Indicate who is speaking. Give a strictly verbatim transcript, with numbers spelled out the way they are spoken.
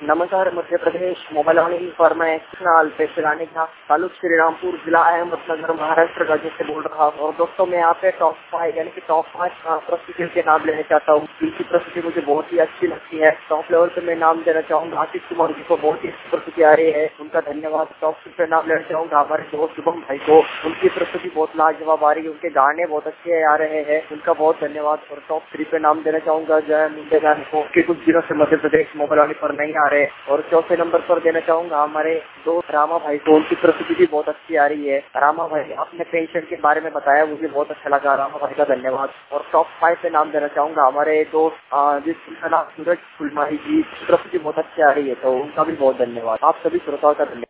Speaker 1: नमस्कार, मध्य प्रदेश मोबाइल वाले फर्म है कृष्णाल पे चलाने का तालुक श्रीरामपुर जिला अहमदनगर महाराष्ट्र राज्य से बोल रहा हूँ। और दोस्तों मैं यहाँ पे टॉप फाइव यानी कि टॉप पाँच प्रस्तुतियों के नाम लेना चाहता हूँ। इनकी प्रस्तुति मुझे बहुत ही अच्छी लगती है। टॉप लेवल पे मैं नाम देना चाहूँगा आशीष कुमार जी को, बहुत ही अच्छी प्रस्तुति आ रही है, उनका धन्यवाद। टॉप टू पे नाम लेना चाहूँगा हमारे दोस्त शुभम भाई को, उनकी प्रस्तुति बहुत लाजवाब आ रही है, उनके गाने बहुत अच्छे आ रहे हैं, उनका बहुत धन्यवाद। और टॉप थ्री पे नाम देना चाहूँगा जय मुंडे जान को, कि कुछ दिनों से मध्य प्रदेश मोबाइल वाले पर नहीं आ रहे। और चौथे नंबर पर देना चाहूंगा हमारे दोस्त रामा भाई को, उनकी प्रस्तुति भी बहुत अच्छी आ रही है। रामा भाई अपने पेंशन के बारे में बताया, मुझे बहुत अच्छा लगा, रामा भाई का धन्यवाद। और टॉप फाइव पे नाम देना चाहूंगा हमारे दोस्त जिसका नाम सूरज फुलमाही जी, प्रस्तुति बहुत अच्छी आ रही है, तो उनका भी बहुत धन्यवाद। आप सभी श्रोताओं का धन्यवाद।